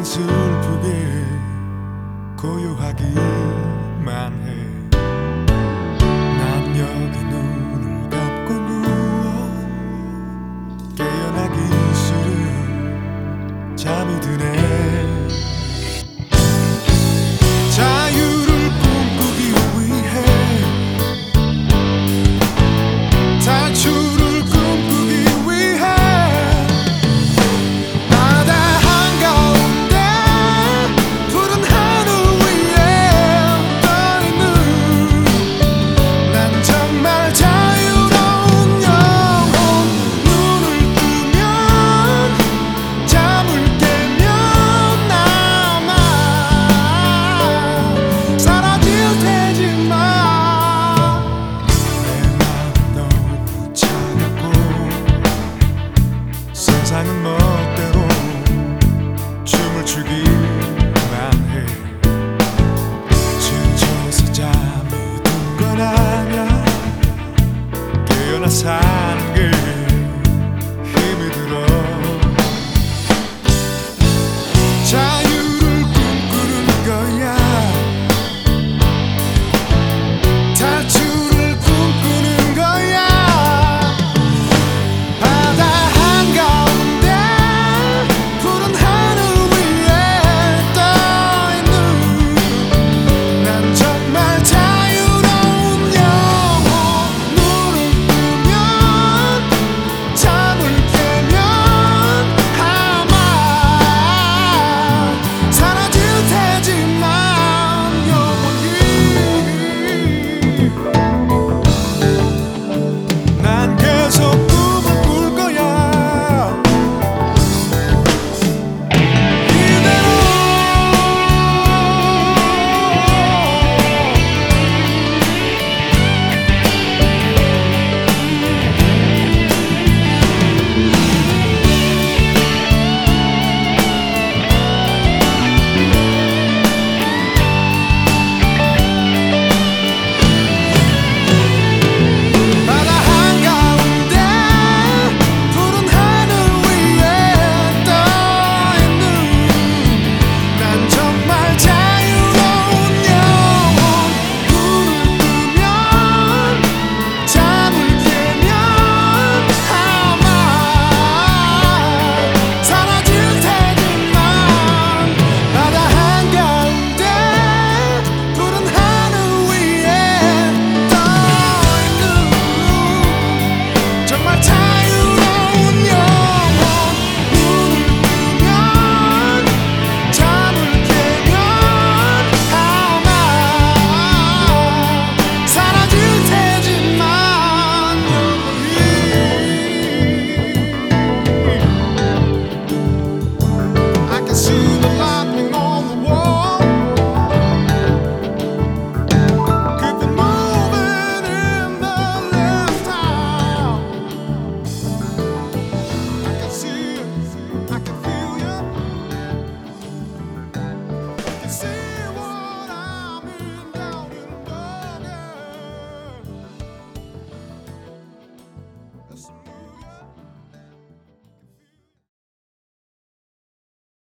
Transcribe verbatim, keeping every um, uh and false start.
슬프게 고요하기만 해. 난 여기 눈을 감고 누워 깨어나기 싫은 잠이 드네. 자유를 꿈꾸기 위해 탈출을 꿈꾸기 위해 바다 한가운데 푸른 하늘 위에 떠있는 난 정말 자유로운 영혼. 눈을 뜨면 잠을 깨면 아마 사라질 테지만 내 마음 너무 차갑고 세상은 멋대로 춤을 추기만 해. 지쳐서 잠이 든 건 아냐. 깨어나 사는 게 힘이 들어. 자유를 꿈꾸는 거야. 탈출을 꿈꾸는 거야. 바다 한가운데 푸른 하늘 위에 떠있는 난 정말 자유로운 영혼. 눈을 뜨면 잠을 깨면 아마 사라질 테지만 영원히 난 계속 꿈을 꿀 거야. 바다 한가운데 푸른 하늘 위에 떠있는 난 정말 자유로운 영혼. 눈을 뜨면 잠을 깨면 아마 사라질 테지만 바다 한가운데 푸른 하늘 위에 떠있는 정말 자유로운 영혼. 눈을 뜨면 잠을 깨면 아마 사라질 테지만 영원히 I can see the lightning on the wall. Keep it moving in the left eye. I can see you, I can feel you. I can see